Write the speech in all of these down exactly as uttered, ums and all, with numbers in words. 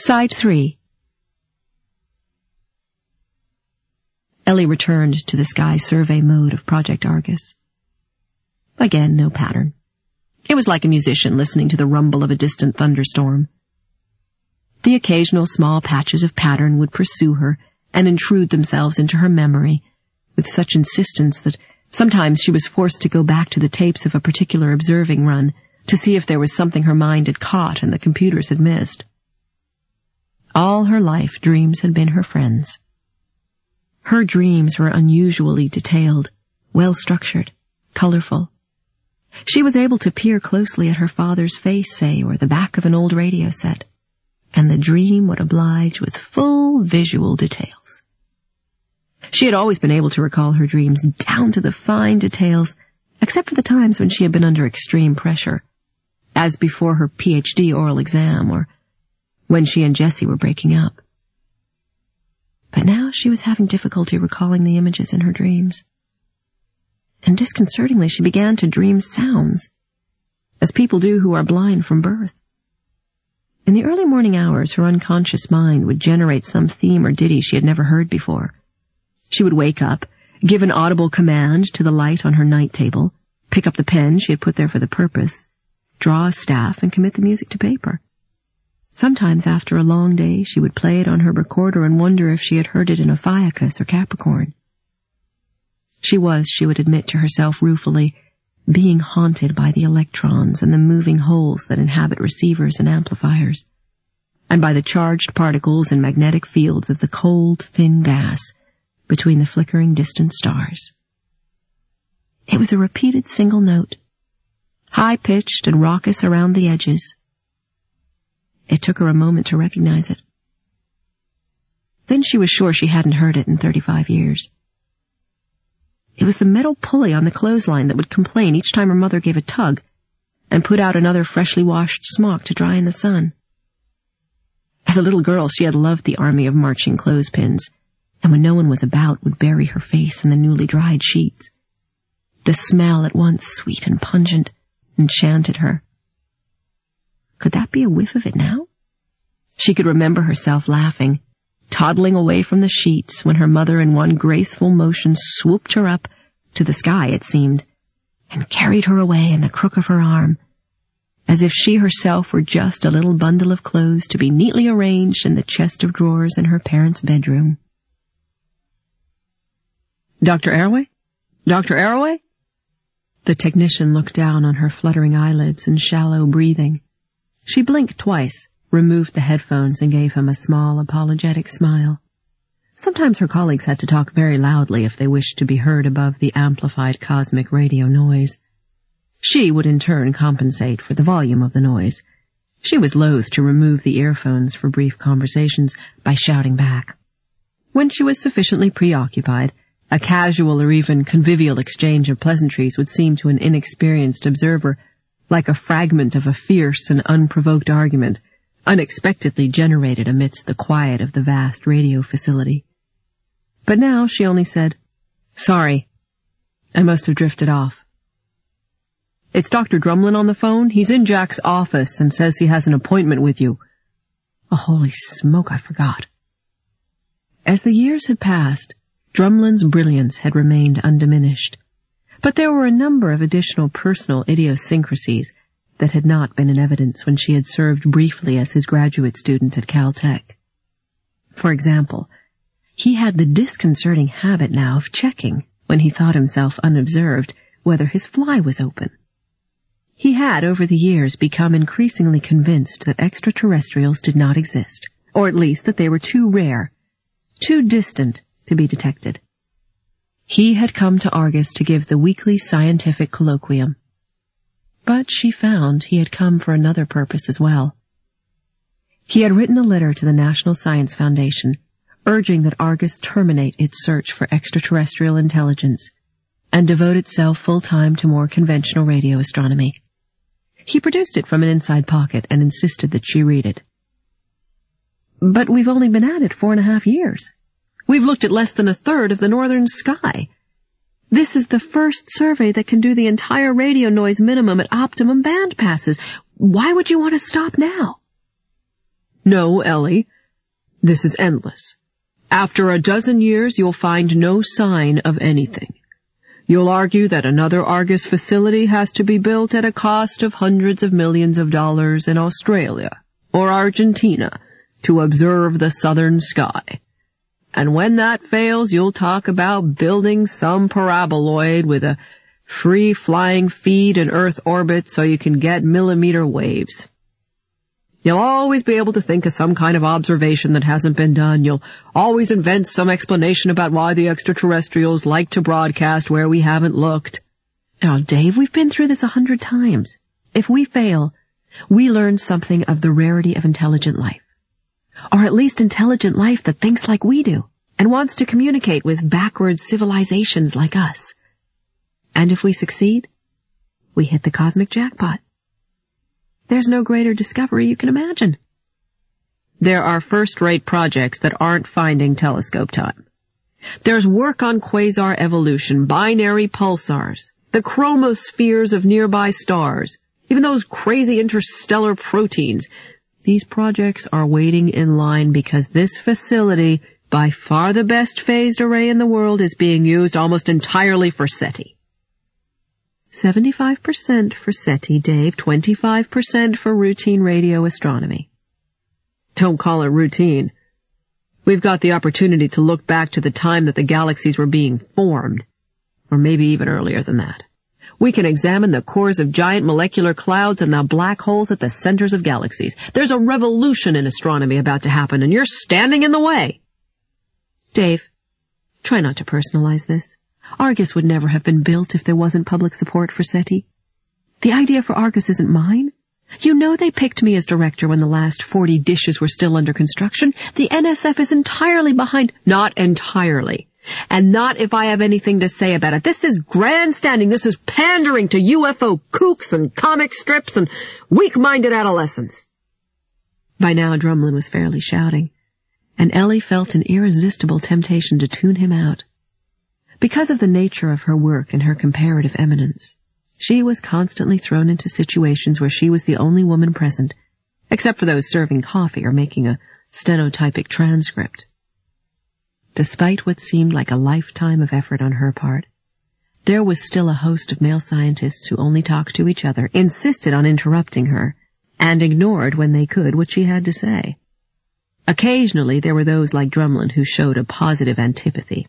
Side three. Ellie returned to the sky survey mode of Project Argus. Again, no pattern. It was like a musician listening to the rumble of a distant thunderstorm. The occasional small patches of pattern would pursue her and intrude themselves into her memory with such insistence that sometimes she was forced to go back to the tapes of a particular observing run to see if there was something her mind had caught and the computers had missed. All her life, dreams had been her friends. Her dreams were unusually detailed, well-structured, colorful. She was able to peer closely at her father's face, say, or the back of an old radio set, and the dream would oblige with full visual details. She had always been able to recall her dreams down to the fine details, except for the times when she had been under extreme pressure, as before her P H D oral exam, or when she and Jessie were breaking up. But now she was having difficulty recalling the images in her dreams. And disconcertingly, she began to dream sounds, as people do who are blind from birth. In the early morning hours, her unconscious mind would generate some theme or ditty she had never heard before. She would wake up, give an audible command to the light on her night table, pick up the pen she had put there for the purpose, draw a staff, and commit the music to paper. Sometimes after a long day, she would play it on her recorder and wonder if she had heard it in Ophiuchus or Capricorn. She was, she would admit to herself ruefully, being haunted by the electrons and the moving holes that inhabit receivers and amplifiers, and by the charged particles and magnetic fields of the cold, thin gas between the flickering distant stars. It was a repeated single note, high-pitched and raucous around the edges. It took her a moment to recognize it. Then she was sure she hadn't heard it in thirty-five years. It was the metal pulley on the clothesline that would complain each time her mother gave a tug and put out another freshly washed smock to dry in the sun. As a little girl, she had loved the army of marching clothespins, and when no one was about would bury her face in the newly dried sheets. The smell, at once sweet and pungent, enchanted her. Could that be a whiff of it now? She could remember herself laughing, toddling away from the sheets when her mother in one graceful motion swooped her up to the sky, it seemed, and carried her away in the crook of her arm, as if she herself were just a little bundle of clothes to be neatly arranged in the chest of drawers in her parents' bedroom. Doctor Arroway? Doctor Arroway? The technician looked down on her fluttering eyelids and shallow breathing. She blinked twice, removed the headphones, and gave him a small, apologetic smile. Sometimes her colleagues had to talk very loudly if they wished to be heard above the amplified cosmic radio noise. She would in turn compensate for the volume of the noise. She was loath to remove the earphones for brief conversations by shouting back. When she was sufficiently preoccupied, a casual or even convivial exchange of pleasantries would seem to an inexperienced observer like a fragment of a fierce and unprovoked argument, unexpectedly generated amidst the quiet of the vast radio facility. But now she only said, "Sorry, I must have drifted off." "It's Doctor Drumlin on the phone. He's in Jack's office and says he has an appointment with you." Oh, holy smoke, I forgot. As the years had passed, Drumlin's brilliance had remained undiminished, but there were a number of additional personal idiosyncrasies that had not been in evidence when she had served briefly as his graduate student at Caltech. For example, he had the disconcerting habit now of checking, when he thought himself unobserved, whether his fly was open. He had, over the years, become increasingly convinced that extraterrestrials did not exist, or at least that they were too rare, too distant to be detected. He had come to Argus to give the weekly scientific colloquium. But she found he had come for another purpose as well. He had written a letter to the National Science Foundation, urging that Argus terminate its search for extraterrestrial intelligence and devote itself full-time to more conventional radio astronomy. He produced it from an inside pocket and insisted that she read it. "But we've only been at it four and a half years. We've looked at less than a third of the northern sky. This is the first survey that can do the entire radio noise minimum at optimum band passes. Why would you want to stop now?" No, Ellie. This is endless. After a dozen years, you'll find no sign of anything. You'll argue that another Argus facility has to be built at a cost of hundreds of millions of dollars in Australia or Argentina to observe the southern sky. And when that fails, you'll talk about building some paraboloid with a free-flying feed in Earth orbit so you can get millimeter waves. You'll always be able to think of some kind of observation that hasn't been done. You'll always invent some explanation about why the extraterrestrials like to broadcast where we haven't looked. Now, Dave, we've been through this a hundred times. If we fail, we learn something of the rarity of intelligent life. Or at least intelligent life that thinks like we do and wants to communicate with backward civilizations like us. And if we succeed, we hit the cosmic jackpot. There's no greater discovery you can imagine. There are first-rate projects that aren't finding telescope time. There's work on quasar evolution, binary pulsars, the chromospheres of nearby stars, even those crazy interstellar proteins. These projects are waiting in line because this facility, by far the best phased array in the world, is being used almost entirely for SETI. seventy-five percent for SETI, Dave, twenty-five percent for routine radio astronomy. Don't call it routine. We've got the opportunity to look back to the time that the galaxies were being formed, or maybe even earlier than that. We can examine the cores of giant molecular clouds and the black holes at the centers of galaxies. There's a revolution in astronomy about to happen, and you're standing in the way. Dave, try not to personalize this. Argus would never have been built if there wasn't public support for SETI. The idea for Argus isn't mine. You know they picked me as director when the last forty dishes were still under construction. The N S F is entirely behind. Not entirely. And not if I have anything to say about it. This is grandstanding. This is pandering to U F O kooks and comic strips and weak-minded adolescents. By now, Drumlin was fairly shouting, and Ellie felt an irresistible temptation to tune him out. Because of the nature of her work and her comparative eminence, she was constantly thrown into situations where she was the only woman present, except for those serving coffee or making a stenotypic transcript. Despite what seemed like a lifetime of effort on her part, there was still a host of male scientists who only talked to each other, insisted on interrupting her, and ignored when they could what she had to say. Occasionally there were those like Drumlin who showed a positive antipathy.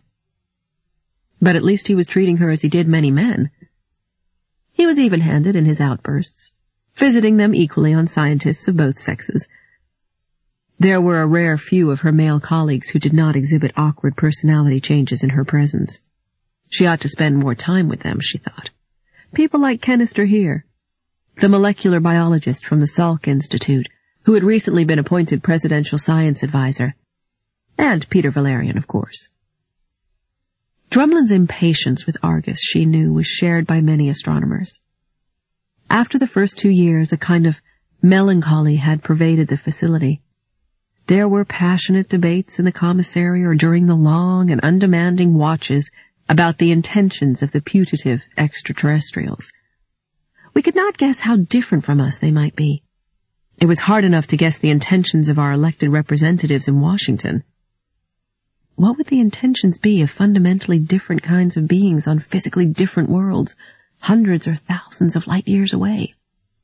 But at least he was treating her as he did many men. He was even-handed in his outbursts, visiting them equally on scientists of both sexes. There were a rare few of her male colleagues who did not exhibit awkward personality changes in her presence. She ought to spend more time with them, she thought. People like Kenister here, the molecular biologist from the Salk Institute, who had recently been appointed presidential science advisor, and Peter Valerian, of course. Drumlin's impatience with Argus, she knew, was shared by many astronomers. After the first two years, a kind of melancholy had pervaded the facility. There were passionate debates in the commissary or during the long and undemanding watches about the intentions of the putative extraterrestrials. We could not guess how different from us they might be. It was hard enough to guess the intentions of our elected representatives in Washington. What would the intentions be of fundamentally different kinds of beings on physically different worlds, hundreds or thousands of light years away?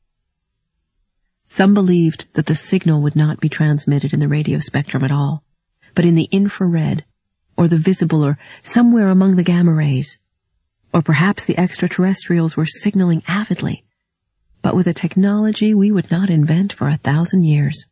Some believed that the signal would not be transmitted in the radio spectrum at all, but in the infrared, or the visible, or somewhere among the gamma rays. Or perhaps the extraterrestrials were signaling avidly, but with a technology we would not invent for a thousand years.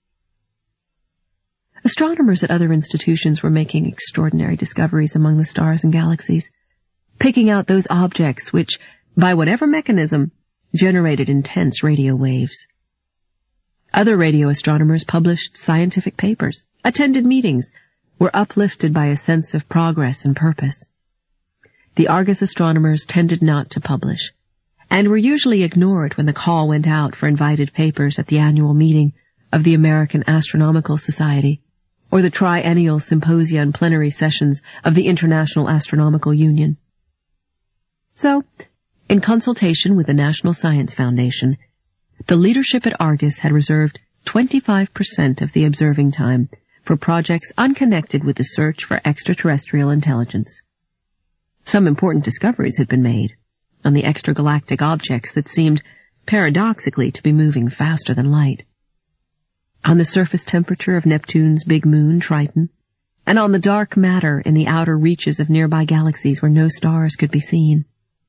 Astronomers at other institutions were making extraordinary discoveries among the stars and galaxies, picking out those objects which, by whatever mechanism, generated intense radio waves. Other radio astronomers published scientific papers, attended meetings, were uplifted by a sense of progress and purpose. The Argus astronomers tended not to publish, and were usually ignored when the call went out for invited papers at the annual meeting of the American Astronomical Society, or the triennial symposia and plenary sessions of the International Astronomical Union. So, in consultation with the National Science Foundation, the leadership at Argus had reserved twenty-five percent of the observing time for projects unconnected with the search for extraterrestrial intelligence. Some important discoveries had been made on the extragalactic objects that seemed paradoxically to be moving faster than light, on the surface temperature of Neptune's big moon, Triton, and on the dark matter in the outer reaches of nearby galaxies where no stars could be seen.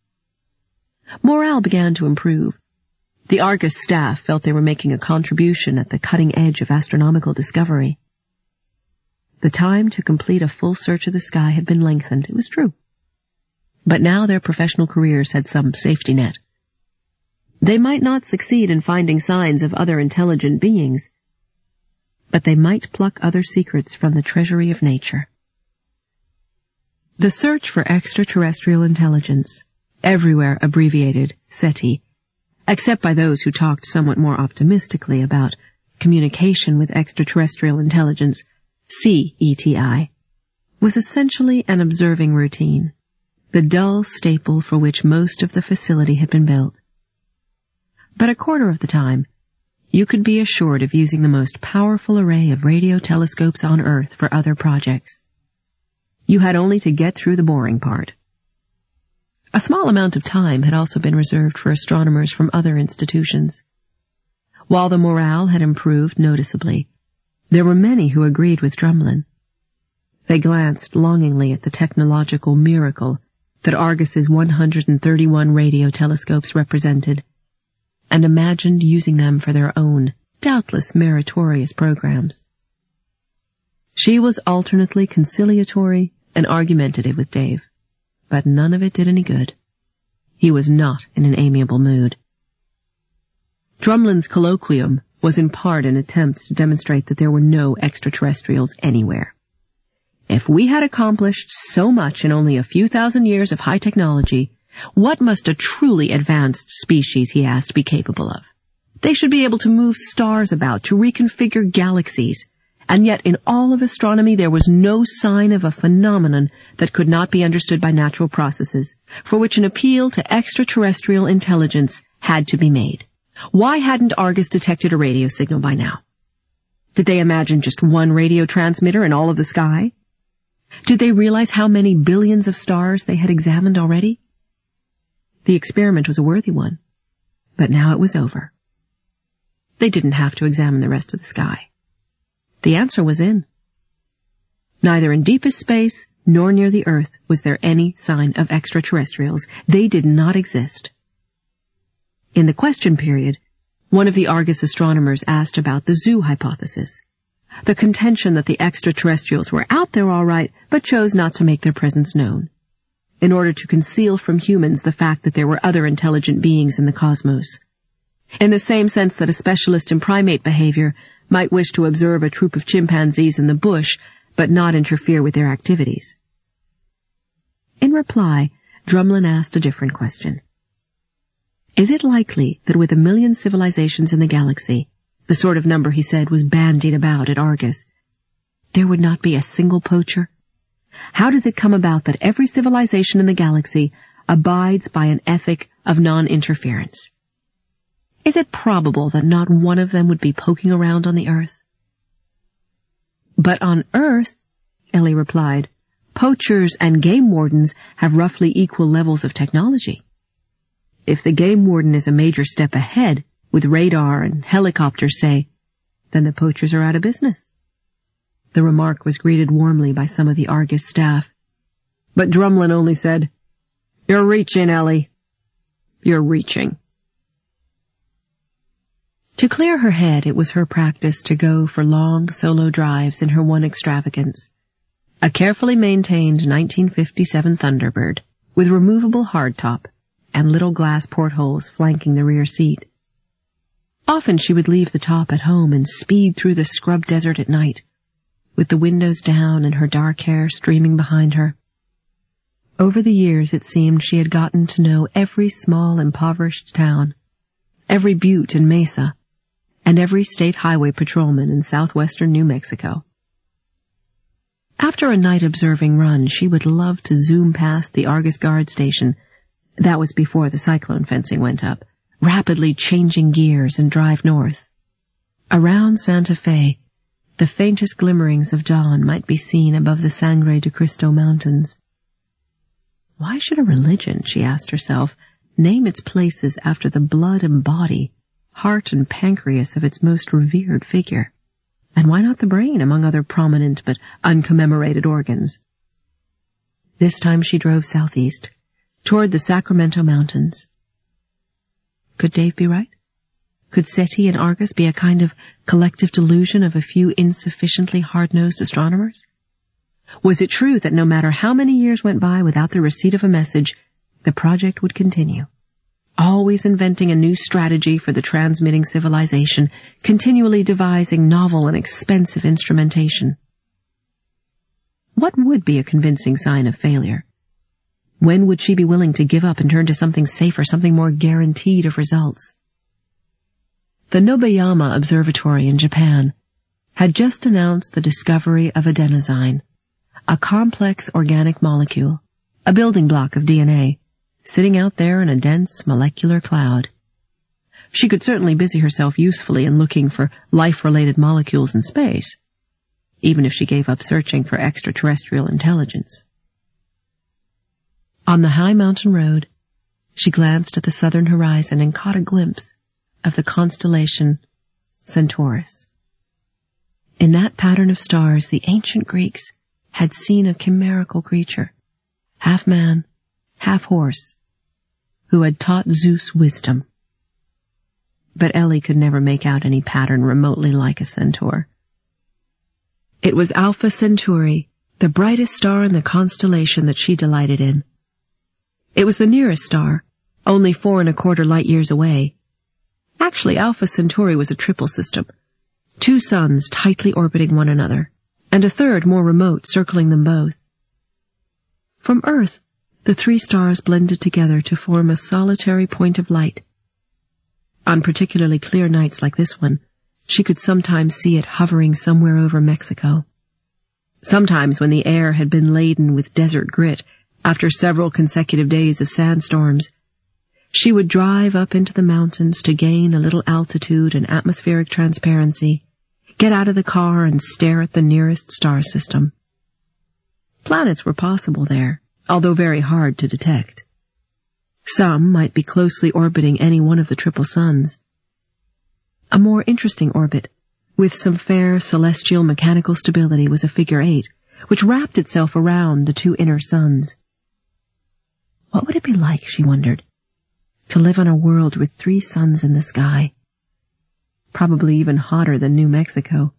Morale began to improve. The Argus staff felt they were making a contribution at the cutting edge of astronomical discovery. The time to complete a full search of the sky had been lengthened, it was true. But now their professional careers had some safety net. They might not succeed in finding signs of other intelligent beings, but they might pluck other secrets from the treasury of nature. The search for extraterrestrial intelligence, everywhere abbreviated SETI, except by those who talked somewhat more optimistically about communication with extraterrestrial intelligence, C E T I, was essentially an observing routine, the dull staple for which most of the facility had been built. But a quarter of the time, you could be assured of using the most powerful array of radio telescopes on Earth for other projects. You had only to get through the boring part. A small amount of time had also been reserved for astronomers from other institutions. While the morale had improved noticeably, there were many who agreed with Drumlin. They glanced longingly at the technological miracle that Argus's one hundred thirty-one radio telescopes represented, and imagined using them for their own, doubtless meritorious programs. She was alternately conciliatory and argumentative with Dave, but none of it did any good. He was not in an amiable mood. Drumlin's colloquium was in part an attempt to demonstrate that there were no extraterrestrials anywhere. If we had accomplished so much in only a few thousand years of high technology, what must a truly advanced species, he asked, be capable of? They should be able to move stars about, to reconfigure galaxies, and yet in all of astronomy there was no sign of a phenomenon that could not be understood by natural processes, for which an appeal to extraterrestrial intelligence had to be made. Why hadn't Argus detected a radio signal by now? Did they imagine just one radio transmitter in all of the sky? Did they realize how many billions of stars they had examined already? The experiment was a worthy one, but now it was over. They didn't have to examine the rest of the sky. The answer was in. Neither in deepest space nor near the Earth was there any sign of extraterrestrials. They did not exist. In the question period, one of the Argus astronomers asked about the zoo hypothesis, the contention that the extraterrestrials were out there all right, but chose not to make their presence known, in order to conceal from humans the fact that there were other intelligent beings in the cosmos. In the same sense that a specialist in primate behavior might wish to observe a troop of chimpanzees in the bush, but not interfere with their activities. In reply, Drumlin asked a different question. Is it likely that with a million civilizations in the galaxy, the sort of number he said was bandied about at Argus, there would not be a single poacher? How does it come about that every civilization in the galaxy abides by an ethic of non-interference? Is it probable that not one of them would be poking around on the Earth? But on Earth, Ellie replied, poachers and game wardens have roughly equal levels of technology. If the game warden is a major step ahead, with radar and helicopters, say, then the poachers are out of business. The remark was greeted warmly by some of the Argus staff. But Drumlin only said, "You're reaching, Ellie. You're reaching." To clear her head, it was her practice to go for long solo drives in her one extravagance, a carefully maintained nineteen fifty-seven Thunderbird with removable hardtop and little glass portholes flanking the rear seat. Often she would leave the top at home and speed through the scrub desert at night, with the windows down and her dark hair streaming behind her. Over the years it seemed she had gotten to know every small impoverished town, every butte and mesa, and every state highway patrolman in southwestern New Mexico. After a night observing run, she would love to zoom past the Argus guard station. That was before the cyclone fencing went up, rapidly changing gears and drive north. Around Santa Fe, the faintest glimmerings of dawn might be seen above the Sangre de Cristo Mountains. Why should a religion, she asked herself, name its places after the blood and body, heart and pancreas of its most revered figure? And why not the brain among other prominent but uncommemorated organs? This time she drove southeast, toward the Sacramento Mountains. Could Dave be right? Could SETI and Argus be a kind of collective delusion of a few insufficiently hard-nosed astronomers? Was it true that no matter how many years went by without the receipt of a message, the project would continue, always inventing a new strategy for the transmitting civilization, continually devising novel and expensive instrumentation? What would be a convincing sign of failure? When would she be willing to give up and turn to something safer, something more guaranteed of results? The Nobayama Observatory in Japan had just announced the discovery of adenosine, a complex organic molecule, a building block of D N A, sitting out there in a dense molecular cloud. She could certainly busy herself usefully in looking for life-related molecules in space, even if she gave up searching for extraterrestrial intelligence. On the high mountain road, she glanced at the southern horizon and caught a glimpse of the constellation Centaurus. In that pattern of stars, the ancient Greeks had seen a chimerical creature, half man, half horse, who had taught Zeus wisdom. But Ellie could never make out any pattern remotely like a centaur. It was Alpha Centauri, the brightest star in the constellation that she delighted in. It was the nearest star, only four and a quarter light years away. Actually, Alpha Centauri was a triple system, two suns tightly orbiting one another, and a third more remote circling them both. From Earth, the three stars blended together to form a solitary point of light. On particularly clear nights like this one, she could sometimes see it hovering somewhere over Mexico. Sometimes, when the air had been laden with desert grit after several consecutive days of sandstorms, she would drive up into the mountains to gain a little altitude and atmospheric transparency, get out of the car and stare at the nearest star system. Planets were possible there, although very hard to detect. Some might be closely orbiting any one of the triple suns. A more interesting orbit, with some fair celestial mechanical stability, was a figure eight, which wrapped itself around the two inner suns. What would it be like, she wondered, to live on a world with three suns in the sky? Probably even hotter than New Mexico.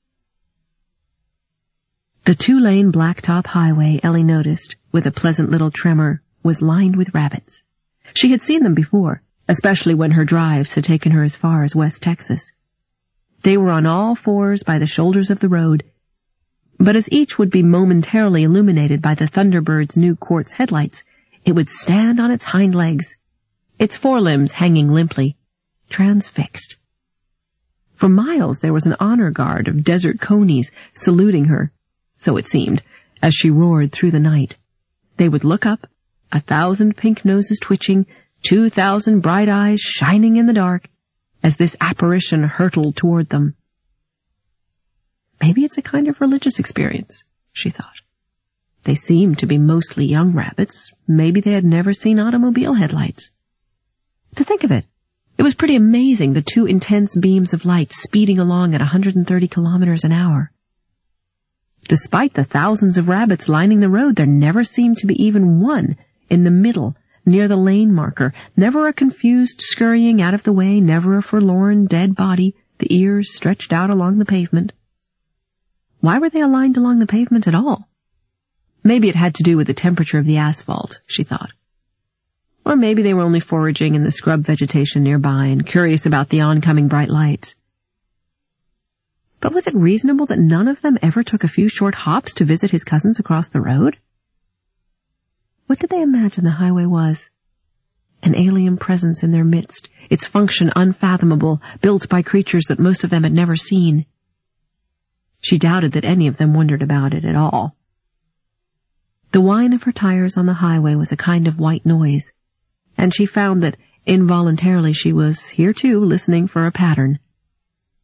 The two-lane blacktop highway, Ellie noticed, with a pleasant little tremor, was lined with rabbits. She had seen them before, especially when her drives had taken her as far as West Texas. They were on all fours by the shoulders of the road, but as each would be momentarily illuminated by the Thunderbird's new quartz headlights, it would stand on its hind legs, its forelimbs hanging limply, transfixed. For miles there was an honor guard of desert conies saluting her, so it seemed, as she roared through the night. They would look up, a thousand pink noses twitching, two thousand bright eyes shining in the dark, as this apparition hurtled toward them. Maybe it's a kind of religious experience, she thought. They seemed to be mostly young rabbits. Maybe they had never seen automobile headlights. To think of it, it was pretty amazing, the two intense beams of light speeding along at one hundred thirty kilometers an hour. Despite the thousands of rabbits lining the road, there never seemed to be even one in the middle, near the lane marker, never a confused scurrying out of the way, never a forlorn dead body, the ears stretched out along the pavement. Why were they aligned along the pavement at all? Maybe it had to do with the temperature of the asphalt, she thought. Or maybe they were only foraging in the scrub vegetation nearby and curious about the oncoming bright lights. But was it reasonable that none of them ever took a few short hops to visit his cousins across the road? What did they imagine the highway was? An alien presence in their midst, its function unfathomable, built by creatures that most of them had never seen. She doubted that any of them wondered about it at all. The whine of her tires on the highway was a kind of white noise, and she found that involuntarily she was, here too, listening for a pattern.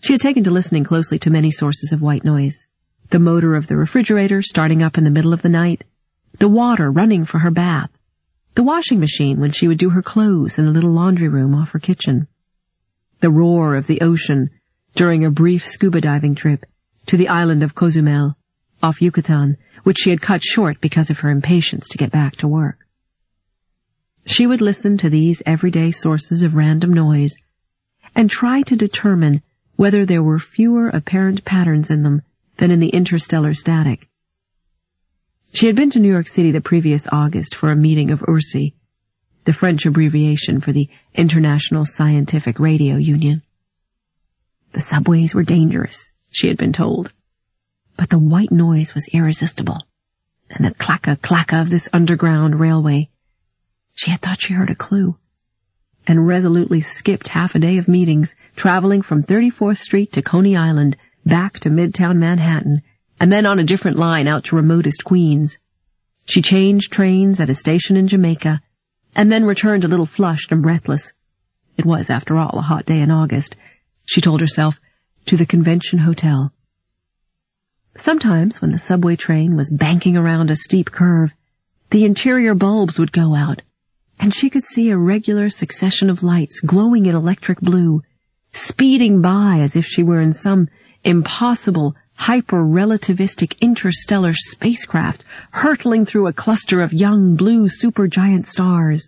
She had taken to listening closely to many sources of white noise. The motor of the refrigerator starting up in the middle of the night, the water running for her bath, the washing machine when she would do her clothes in the little laundry room off her kitchen, the roar of the ocean during a brief scuba diving trip to the island of Cozumel, off Yucatan, which she had cut short because of her impatience to get back to work. She would listen to these everyday sources of random noise and try to determine whether there were fewer apparent patterns in them than in the interstellar static. She had been to New York City the previous August for a meeting of U R S I, the French abbreviation for the International Scientific Radio Union. The subways were dangerous, she had been told, but the white noise was irresistible, and the clacka-clacka of this underground railway. She had thought she heard a clue, and resolutely skipped half a day of meetings, traveling from thirty-fourth Street to Coney Island, back to Midtown Manhattan, and then on a different line out to remotest Queens. She changed trains at a station in Jamaica, and then returned a little flushed and breathless. It was, after all, a hot day in August, she told herself, to the Convention Hotel. Sometimes, when the subway train was banking around a steep curve, the interior bulbs would go out, and she could see a regular succession of lights glowing in electric blue, speeding by as if she were in some impossible, hyper-relativistic interstellar spacecraft hurtling through a cluster of young blue supergiant stars.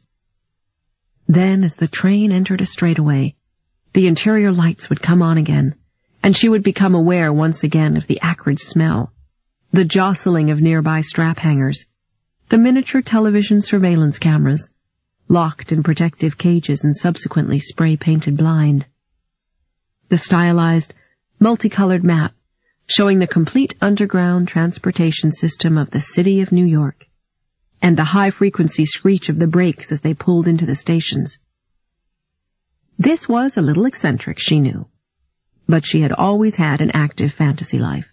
Then, as the train entered a straightaway, the interior lights would come on again, and she would become aware once again of the acrid smell, the jostling of nearby strap hangers, the miniature television surveillance cameras, locked in protective cages and subsequently spray-painted blind, the stylized, multicolored map showing the complete underground transportation system of the city of New York, and the high-frequency screech of the brakes as they pulled into the stations. This was a little eccentric, she knew, but she had always had an active fantasy life.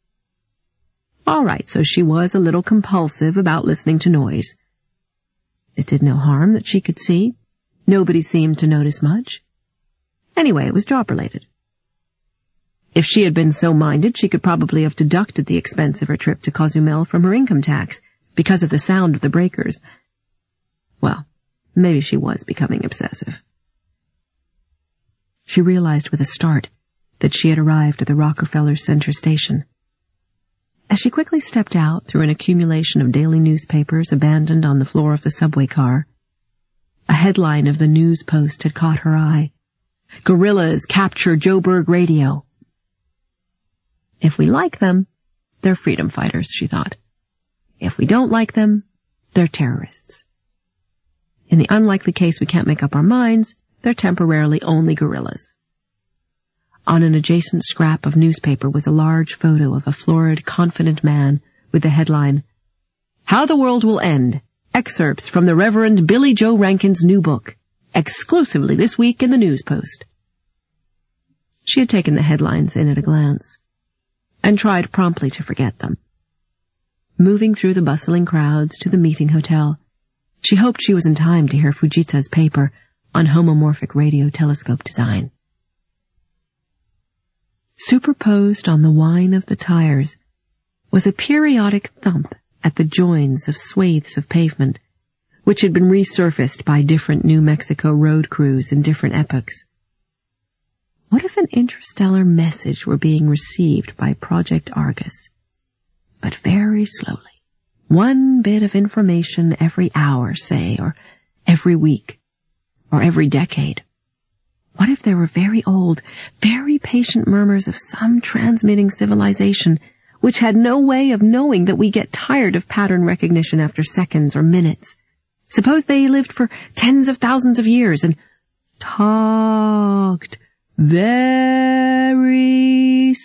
All right, so she was a little compulsive about listening to noise. It did no harm that she could see. Nobody seemed to notice much. Anyway, it was job-related. If she had been so minded, she could probably have deducted the expense of her trip to Cozumel from her income tax because of the sound of the breakers. Well, maybe she was becoming obsessive. She realized with a start that she had arrived at the Rockefeller Center station. As she quickly stepped out through an accumulation of daily newspapers abandoned on the floor of the subway car, a headline of the News Post had caught her eye. Guerrillas capture Joburg radio. If we like them, they're freedom fighters, she thought. If we don't like them, they're terrorists. In the unlikely case we can't make up our minds, they're temporarily only guerrillas. On an adjacent scrap of newspaper was a large photo of a florid, confident man with the headline, How the World Will End, excerpts from the Reverend Billy Joe Rankin's new book, exclusively this week in the News Post. She had taken the headlines in at a glance, and tried promptly to forget them. Moving through the bustling crowds to the meeting hotel, she hoped she was in time to hear Fujita's paper on homomorphic radio telescope design. Superposed on the whine of the tires was a periodic thump at the joins of swathes of pavement, which had been resurfaced by different New Mexico road crews in different epochs. What if an interstellar message were being received by Project Argus? But very slowly. One bit of information every hour, say, or every week, or every decade. What if there were very old, very patient murmurs of some transmitting civilization which had no way of knowing that we get tired of pattern recognition after seconds or minutes? Suppose they lived for tens of thousands of years and talked very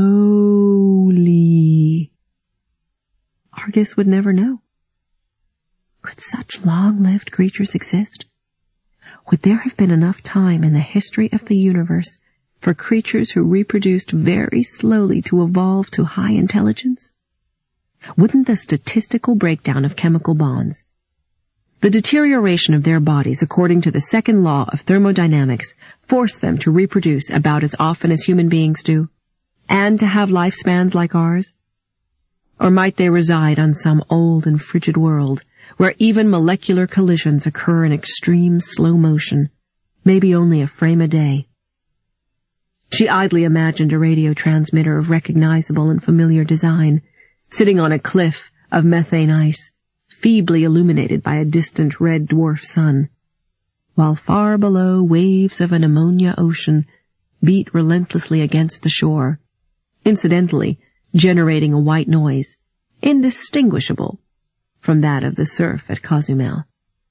slowly. Argus would never know. Could such long-lived creatures exist? Would there have been enough time in the history of the universe for creatures who reproduced very slowly to evolve to high intelligence? Wouldn't the statistical breakdown of chemical bonds, The deterioration of their bodies according to the second law of thermodynamics forced them to reproduce about as often as human beings do, and to have lifespans like ours? Or might they reside on some old and frigid world, where even molecular collisions occur in extreme slow motion, maybe only a frame a day? She idly imagined a radio transmitter of recognizable and familiar design, sitting on a cliff of methane ice, feebly illuminated by a distant red dwarf sun, while far below waves of an ammonia ocean beat relentlessly against the shore, incidentally generating a white noise, indistinguishable from that of the surf at Cozumel.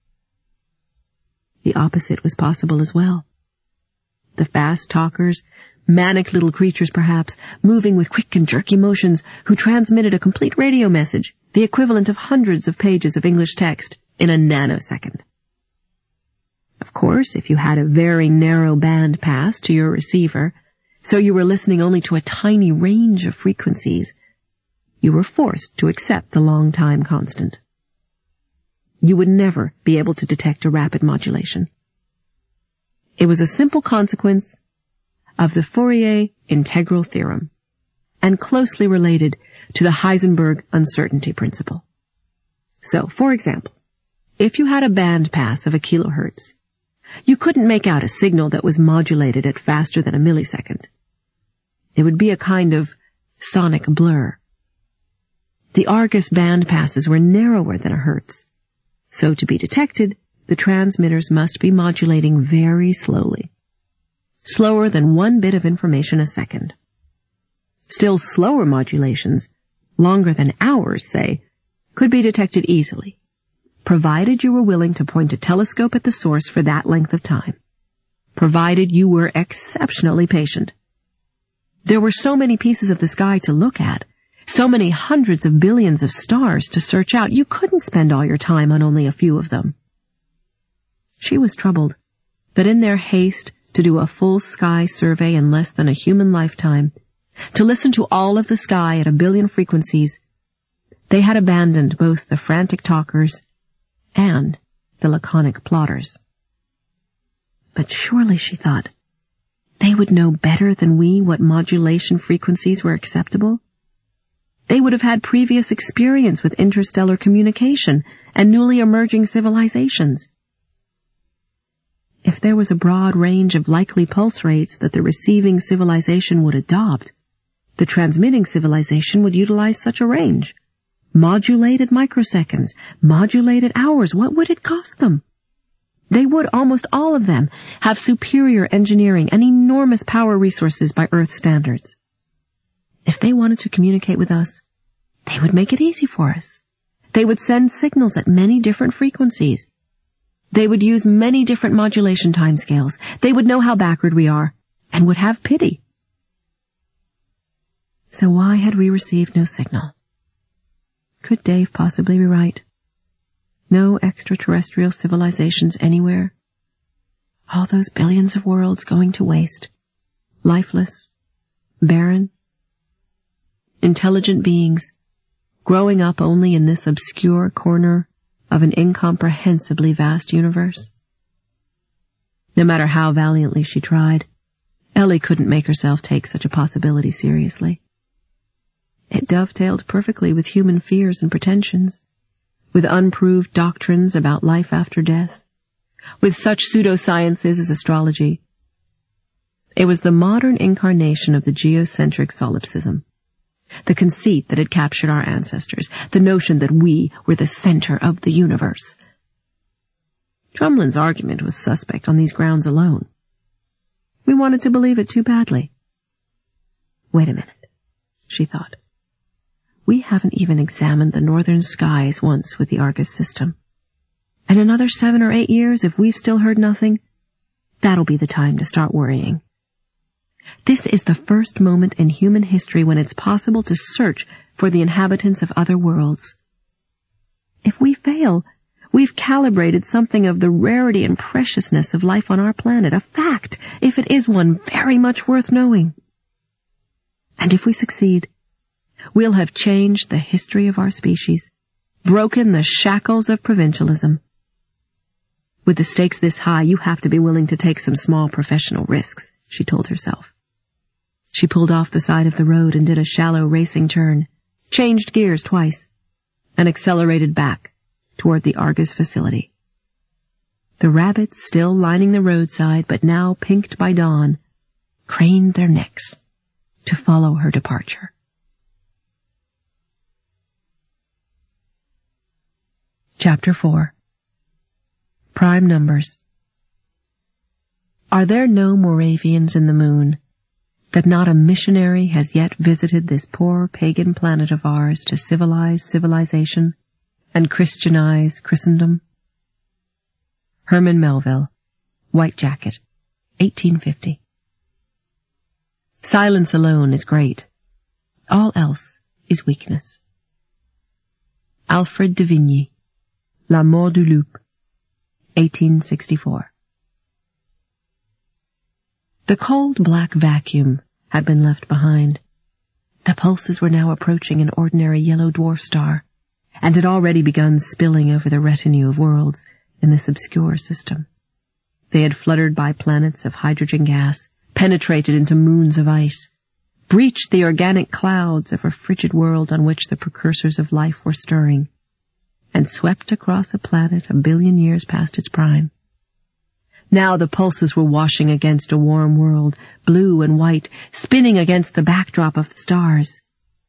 The opposite was possible as well. The fast talkers, manic little creatures perhaps, moving with quick and jerky motions, who transmitted a complete radio message, the equivalent of hundreds of pages of English text, in a nanosecond. Of course, if you had a very narrow band pass to your receiver, so you were listening only to a tiny range of frequencies, you were forced to accept the long time constant. You would never be able to detect a rapid modulation. It was a simple consequence of the Fourier integral theorem, and closely related to the Heisenberg uncertainty principle. So, for example, if you had a band pass of a kilohertz, you couldn't make out a signal that was modulated at faster than a millisecond. It would be a kind of sonic blur. The Argus band passes were narrower than a hertz, so to be detected, the transmitters must be modulating very slowly, slower than one bit of information a second. Still slower modulations, longer than hours, say, could be detected easily, provided you were willing to point a telescope at the source for that length of time, provided you were exceptionally patient. There were so many pieces of the sky to look at, so many hundreds of billions of stars to search out, you couldn't spend all your time on only a few of them. She was troubled that in their haste to do a full sky survey in less than a human lifetime, to listen to all of the sky at a billion frequencies, they had abandoned both the frantic talkers and the laconic plotters. But surely, she thought, they would know better than we what modulation frequencies were acceptable. They would have had previous experience with interstellar communication and newly emerging civilizations. If there was a broad range of likely pulse rates that the receiving civilization would adopt, the transmitting civilization would utilize such a range. Modulated microseconds, modulated hours, what would it cost them? They would, almost all of them, have superior engineering and enormous power resources by Earth standards. If they wanted to communicate with us, they would make it easy for us. They would send signals at many different frequencies. They would use many different modulation timescales. They would know how backward we are, and would have pity. So why had we received no signal? Could Dave possibly be right? No extraterrestrial civilizations anywhere? All those billions of worlds going to waste, lifeless, barren? Intelligent beings, growing up only in this obscure corner of an incomprehensibly vast universe? No matter how valiantly she tried, Ellie couldn't make herself take such a possibility seriously. It dovetailed perfectly with human fears and pretensions, with unproved doctrines about life after death, with such pseudosciences as astrology. It was the modern incarnation of the geocentric solipsism, the conceit that had captured our ancestors, the notion that we were the center of the universe. Drumlin's argument was suspect on these grounds alone. We wanted to believe it too badly. Wait a minute, she thought. We haven't even examined the northern skies once with the Argus system. And another seven or eight years, if we've still heard nothing, that'll be the time to start worrying. This is the first moment in human history when it's possible to search for the inhabitants of other worlds. If we fail, we've calibrated something of the rarity and preciousness of life on our planet, a fact, if it is one, very much worth knowing. And if we succeed, we'll have changed the history of our species, broken the shackles of provincialism, With the stakes this high, you have to be willing to take some small professional risks, she told herself. She pulled off the side of the road and did a shallow racing turn, changed gears twice, and accelerated back toward the Argus facility. The rabbits, still lining the roadside but now pinked by dawn, craned their necks to follow her departure. Chapter four. Prime Numbers. Are there no Moravians in the moon, that not a missionary has yet visited this poor pagan planet of ours to civilize civilization and Christianize Christendom? Herman Melville, White Jacket, eighteen fifty. Silence alone is great. All else is weakness. Alfred de Vigny, La Mort du Loup, eighteen sixty-four. The cold black vacuum had been left behind. The pulses were now approaching an ordinary yellow dwarf star, and had already begun spilling over the retinue of worlds in this obscure system. They had fluttered by planets of hydrogen gas, penetrated into moons of ice, breached the organic clouds of a frigid world on which the precursors of life were stirring, and swept across a planet a billion years past its prime. Now the pulses were washing against a warm world, blue and white, spinning against the backdrop of the stars.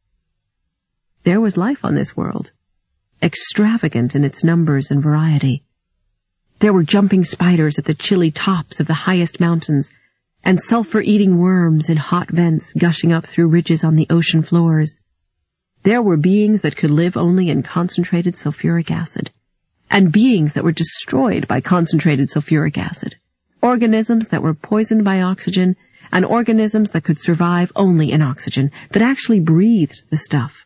There was life on this world, extravagant in its numbers and variety. There were jumping spiders at the chilly tops of the highest mountains, and sulfur-eating worms in hot vents gushing up through ridges on the ocean floors. There were beings that could live only in concentrated sulfuric acid, and beings that were destroyed by concentrated sulfuric acid, organisms that were poisoned by oxygen, and organisms that could survive only in oxygen, that actually breathed the stuff.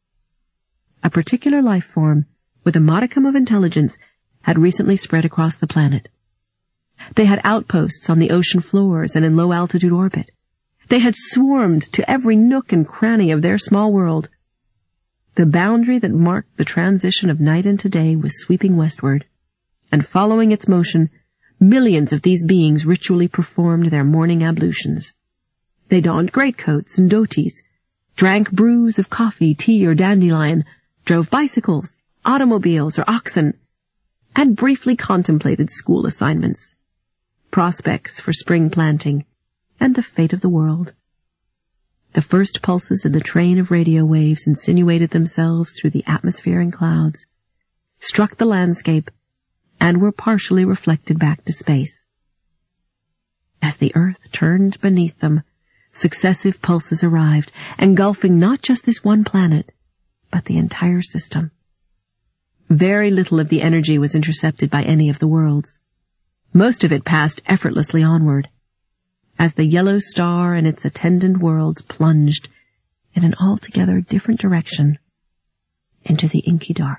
A particular life form, with a modicum of intelligence, had recently spread across the planet. They had outposts on the ocean floors and in low-altitude orbit. They had swarmed to every nook and cranny of their small world. The boundary that marked the transition of night into day was sweeping westward, and following its motion, millions of these beings ritually performed their morning ablutions. They donned greatcoats and dhotis, drank brews of coffee, tea, or dandelion, drove bicycles, automobiles, or oxen, and briefly contemplated school assignments, prospects for spring planting, and the fate of the world. The first pulses in the train of radio waves insinuated themselves through the atmosphere and clouds, struck the landscape, and were partially reflected back to space. As the earth turned beneath them, successive pulses arrived, engulfing not just this one planet, but the entire system. Very little of the energy was intercepted by any of the worlds. Most of it passed effortlessly onward, as the yellow star and its attendant worlds plunged in an altogether different direction into the inky dark.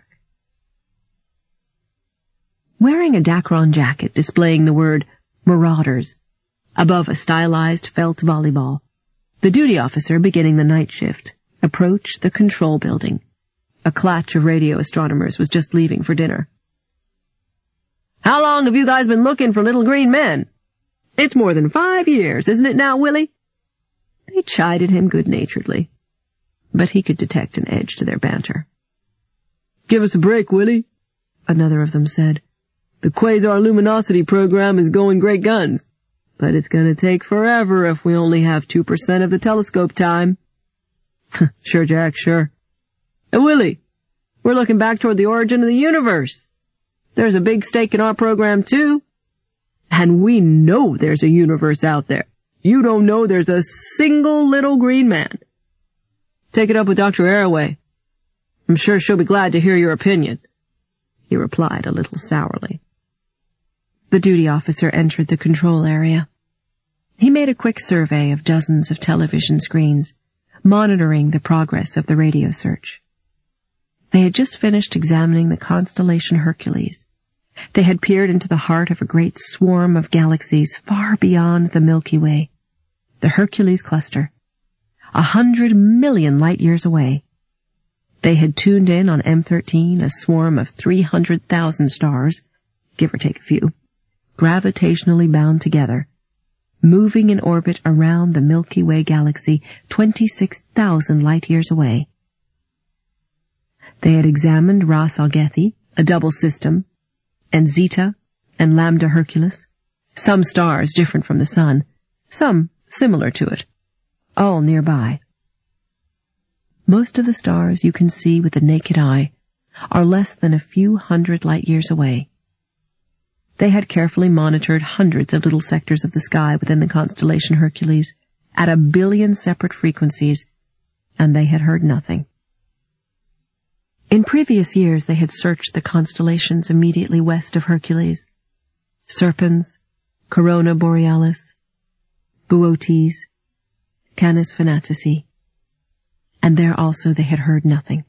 Wearing a Dacron jacket displaying the word Marauders above a stylized felt volleyball, the duty officer beginning the night shift approached the control building. A clutch of radio astronomers was just leaving for dinner. "How long have you guys been looking for little green men? It's more than five years, isn't it now, Willie?" They chided him good-naturedly, but he could detect an edge to their banter. "Give us a break, Willie," another of them said. "The Quasar Luminosity program is going great guns, but it's going to take forever if we only have two percent of the telescope time." "Sure, Jack, sure." "Hey, Willie, we're looking back toward the origin of the universe. There's a big stake in our program, too. And we know there's a universe out there. You don't know there's a single little green man. Take it up with Doctor Arroway. I'm sure she'll be glad to hear your opinion," he replied a little sourly. The duty officer entered the control area. He made a quick survey of dozens of television screens, monitoring the progress of the radio search. They had just finished examining the constellation Hercules. They had peered into the heart of a great swarm of galaxies far beyond the Milky Way, the Hercules cluster, a hundred million light-years away. They had tuned in on M thirteen, a swarm of three hundred thousand stars, give or take a few, gravitationally bound together, moving in orbit around the Milky Way galaxy twenty-six thousand light-years away. They had examined Ras Algethi, a double system, and Zeta and Lambda Herculis, some stars different from the Sun, some similar to it, all nearby. Most of the stars you can see with the naked eye are less than a few hundred light-years away. They had carefully monitored hundreds of little sectors of the sky within the constellation Hercules at a billion separate frequencies, and they had heard nothing. In previous years they had searched the constellations immediately west of Hercules, Serpens, Corona Borealis, Boötes, Canis Fanatici, and there also they had heard nothing.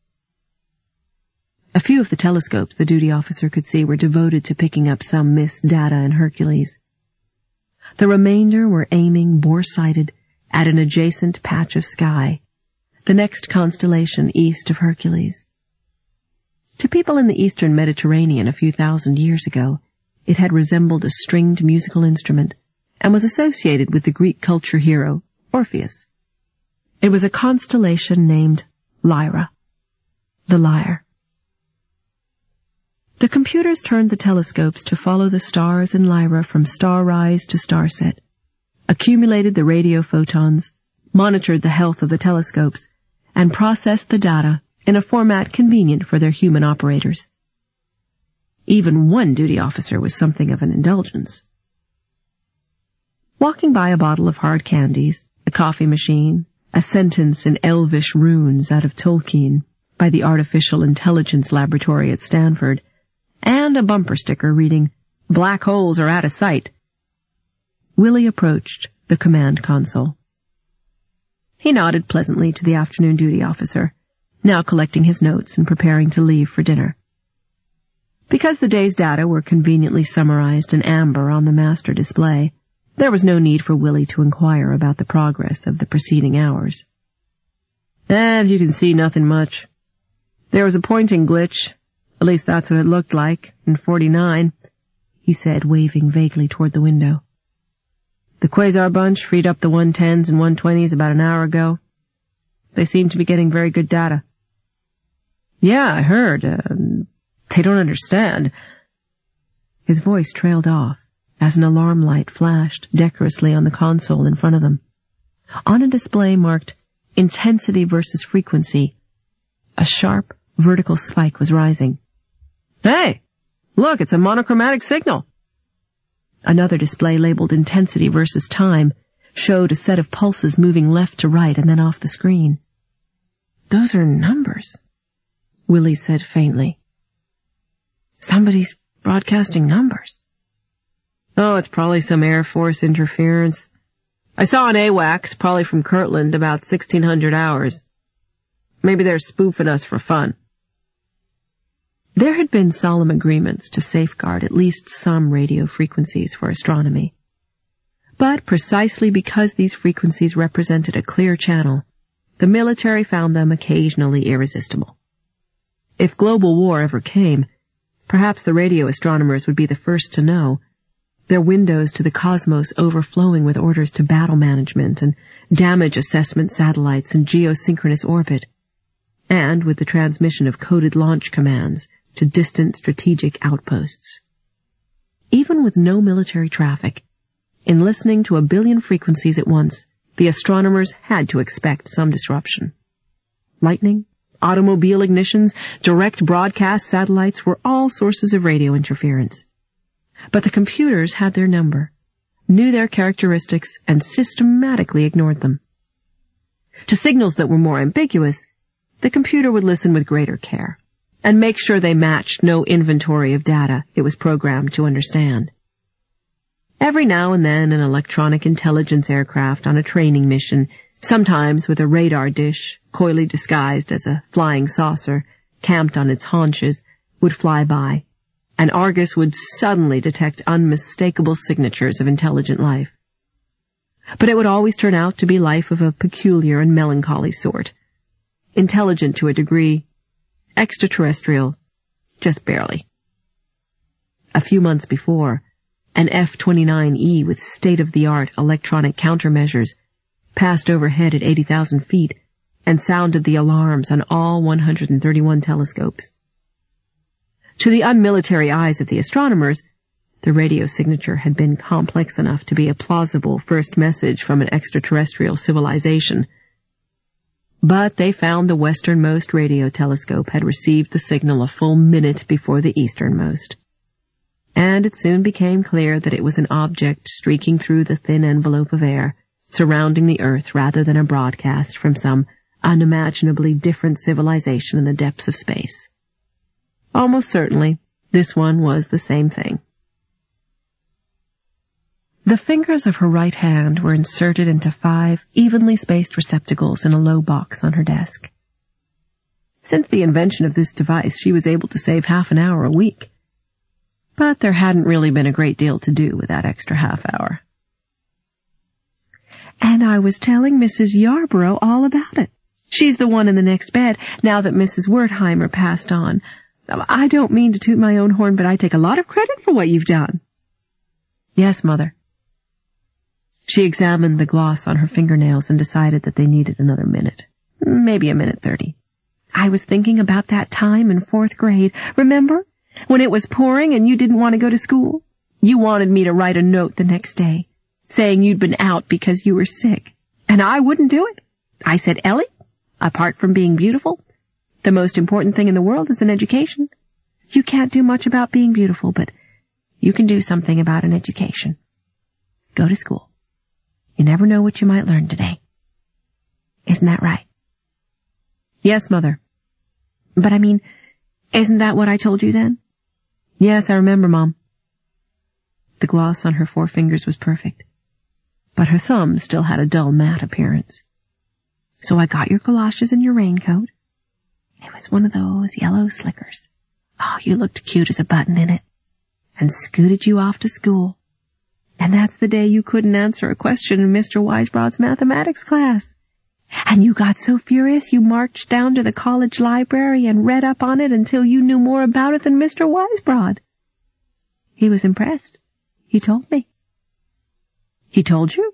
A few of the telescopes the duty officer could see were devoted to picking up some missed data in Hercules. The remainder were aiming bore-sighted at an adjacent patch of sky, the next constellation east of Hercules. To people in the eastern Mediterranean a few thousand years ago, it had resembled a stringed musical instrument and was associated with the Greek culture hero, Orpheus. It was a constellation named Lyra, the lyre. The computers turned the telescopes to follow the stars in Lyra from star rise to star set, accumulated the radio photons, monitored the health of the telescopes, and processed the data in a format convenient for their human operators. Even one duty officer was something of an indulgence. Walking by a bottle of hard candies, a coffee machine, a sentence in elvish runes out of Tolkien by the Artificial Intelligence Laboratory at Stanford, and a bumper sticker reading, "Black holes are out of sight," Willie approached the command console. He nodded pleasantly to the afternoon duty officer, now collecting his notes and preparing to leave for dinner. Because the day's data were conveniently summarized in amber on the master display, there was no need for Willie to inquire about the progress of the preceding hours. As you can see, nothing much. There was a pointing glitch. At least that's what it looked like, in forty-nine, he said, waving vaguely toward the window. The Quasar bunch freed up the one tens and one twenties about an hour ago. They seem to be getting very good data. Yeah, I heard. Uh, they don't understand. His voice trailed off as an alarm light flashed decorously on the console in front of them. On a display marked intensity versus frequency, a sharp vertical spike was rising. Hey, look, it's a monochromatic signal. Another display labeled intensity versus time showed a set of pulses moving left to right and then off the screen. Those are numbers, Willie said faintly. Somebody's broadcasting numbers. Oh, it's probably some Air Force interference. I saw an AWACS, probably from Kirtland, about sixteen hundred hours. Maybe they're spoofing us for fun. There had been solemn agreements to safeguard at least some radio frequencies for astronomy. But precisely because these frequencies represented a clear channel, the military found them occasionally irresistible. If global war ever came, perhaps the radio astronomers would be the first to know, their windows to the cosmos overflowing with orders to battle management and damage assessment satellites in geosynchronous orbit, and with the transmission of coded launch commands to distant strategic outposts. Even with no military traffic, in listening to a billion frequencies at once, the astronomers had to expect some disruption. Lightning, automobile ignitions, direct broadcast satellites were all sources of radio interference. But the computers had their number, knew their characteristics, and systematically ignored them. To signals that were more ambiguous, the computer would listen with greater care and make sure they matched no inventory of data it was programmed to understand. Every now and then an electronic intelligence aircraft on a training mission, sometimes with a radar dish coyly disguised as a flying saucer camped on its haunches, would fly by, and Argus would suddenly detect unmistakable signatures of intelligent life. But it would always turn out to be life of a peculiar and melancholy sort. Intelligent to a degree, extraterrestrial, just barely. A few months before, An F twenty-nine E with state-of-the-art electronic countermeasures passed overhead at eighty thousand feet and sounded the alarms on all one hundred thirty-one telescopes. To the unmilitary eyes of the astronomers, the radio signature had been complex enough to be a plausible first message from an extraterrestrial civilization. But they found the westernmost radio telescope had received the signal a full minute before the easternmost. And it soon became clear that it was an object streaking through the thin envelope of air, surrounding the Earth rather than a broadcast from some unimaginably different civilization in the depths of space. Almost certainly, this one was the same thing. The fingers of her right hand were inserted into five evenly spaced receptacles in a low box on her desk. Since the invention of this device, she was able to save half an hour a week. But there hadn't really been a great deal to do with that extra half hour. And I was telling Missus Yarborough all about it. She's the one in the next bed, now that Missus Wertheimer passed on. I don't mean to toot my own horn, but I take a lot of credit for what you've done. Yes, Mother. She examined the gloss on her fingernails and decided that they needed another minute. Maybe a minute thirty. I was thinking about that time in fourth grade. Remember? When it was pouring and you didn't want to go to school? You wanted me to write a note the next day, saying you'd been out because you were sick. And I wouldn't do it. I said, Ellie, apart from being beautiful, the most important thing in the world is an education. You can't do much about being beautiful, but you can do something about an education. Go to school. You never know what you might learn today. Isn't that right? Yes, Mother. But I mean, isn't that what I told you then? Yes, I remember, Mom. The gloss on her forefingers was perfect, but her thumb still had a dull matte appearance. So I got your galoshes and your raincoat. It was one of those yellow slickers. Oh, you looked cute as a button in it. And scooted you off to school. And that's the day you couldn't answer a question in Mister Weisbrod's mathematics class. And you got so furious you marched down to the college library and read up on it until you knew more about it than Mister Weisbrod. He was impressed. He told me. He told you?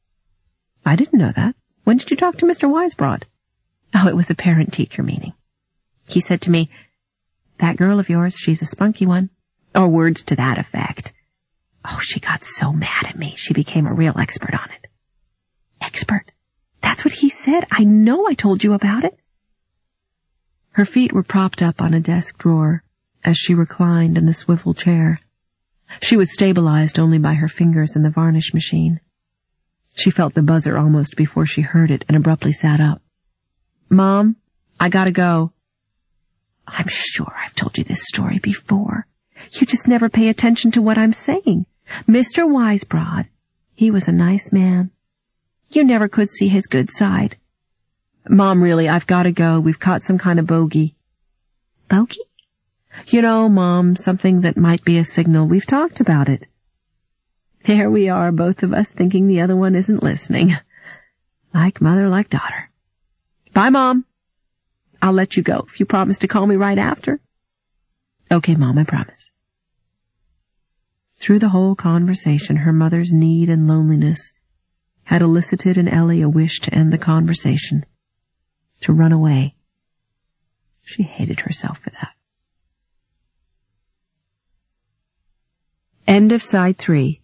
I didn't know that. When did you talk to Mister Weisbrod? Oh, it was a parent-teacher meeting. He said to me, that girl of yours, she's a spunky one. Or words to that effect. Oh, she got so mad at me, she became a real expert on it. Expert? That's what he said. I know I told you about it. Her feet were propped up on a desk drawer as she reclined in the swivel chair. She was stabilized only by her fingers in the varnish machine. She felt the buzzer almost before she heard it and abruptly sat up. Mom, I gotta go. I'm sure I've told you this story before. You just never pay attention to what I'm saying. Mister Weisbrod, he was a nice man. You never could see his good side. Mom, really, I've gotta go. We've caught some kind of bogey. Bogey? You know, Mom, something that might be a signal. We've talked about it. There we are, both of us thinking the other one isn't listening. Like mother, like daughter. Bye, Mom. I'll let you go if you promise to call me right after. Okay, Mom, I promise. Through the whole conversation, her mother's need and loneliness had elicited in Ellie a wish to end the conversation, to run away. She hated herself for that. End of side three.